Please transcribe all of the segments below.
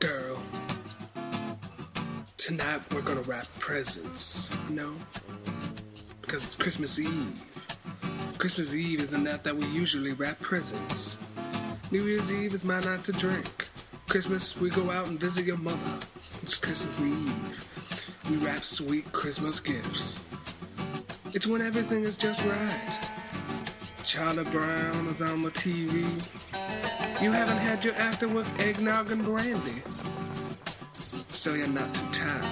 Girl, tonight we're gonna wrap presents, you know? Because it's Christmas Eve. Christmas Eve is a night that we usually wrap presents. New Year's Eve is my night to drink. Christmas, we go out and visit your mother. It's Christmas Eve. We wrap sweet Christmas gifts. It's when everything is just right. Charlie Brown is on the TV. You haven't had your afterwork eggnog and brandy. So you're not too tired.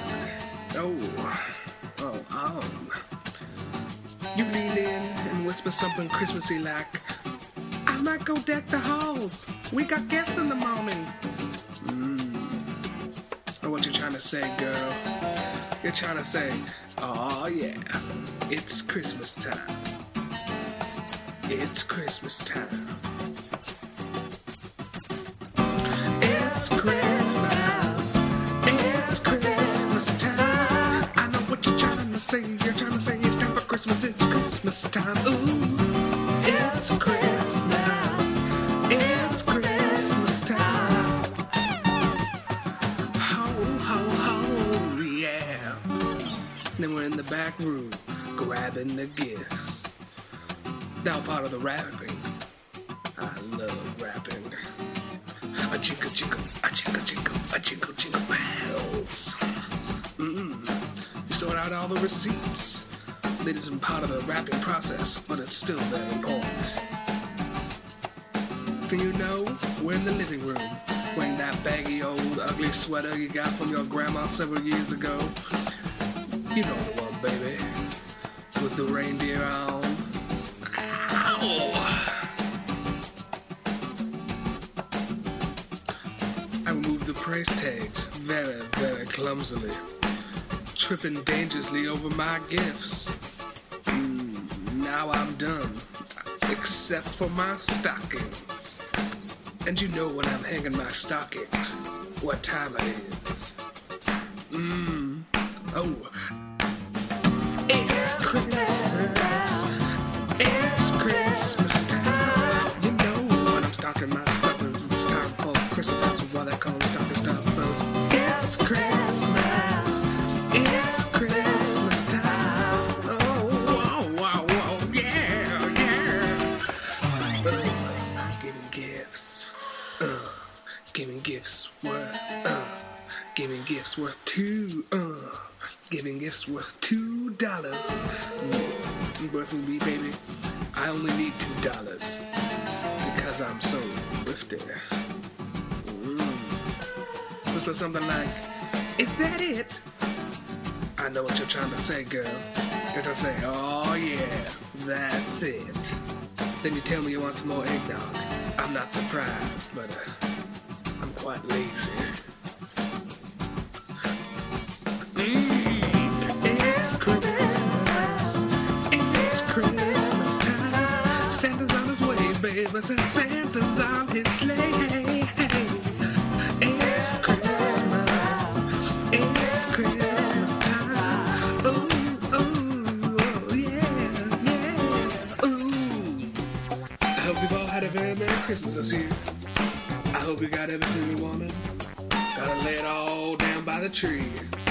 You lean in and whisper something Christmassy like, I might go deck the halls. We got guests in the morning. Or what you trying to say, girl? You're trying to say, oh yeah, it's Christmas time. It's Christmas time. It's Christmas. It's Christmas time. I know what you're trying to say. You're trying to say it's time for Christmas. It's Christmas time. Ooh, it's Christmas. It's Christmas time. Ho, ho, ho, yeah. Then we're in the back room grabbing the gifts. Now part of the rapping. I love rapping. A jingle jingle, a jingle jingle, a jingle jingle bells. You sort out all the receipts. It isn't part of the wrapping process, but it's still very important. Do you know, we're in the living room, wearing that baggy old ugly sweater you got from your grandma several years ago. You know the one, baby, with the reindeer on. I removed the price tags very, very clumsily, tripping dangerously over my gifts. Now I'm done, except for my stockings. And you know when I'm hanging my stockings, what time it is. It's Christmas. It's Christmas time. You know when I'm stocking my stuffers, it's time for Christmas. That's why they call them stocking stuffers. It's Christmas. It's Christmas time. Yeah. Giving gifts worth $2. Worth me, baby. I only need $2 because I'm so thrifty. Whisper something like, is that it? I know what you're trying to say, girl. You're trying to say, oh yeah, that's it. Then you tell me you want some more eggnog. I'm not surprised, but I'm quite lazy. It's Christmas. It's Christmas time. Santa's on his way, baby. Santa's on his sleigh. It's Christmas. It's Christmas time. Oh, yeah. Ooh. I hope you've all had a very Merry Christmas this year. I hope you got everything you wanted. Gotta lay it all down by the tree.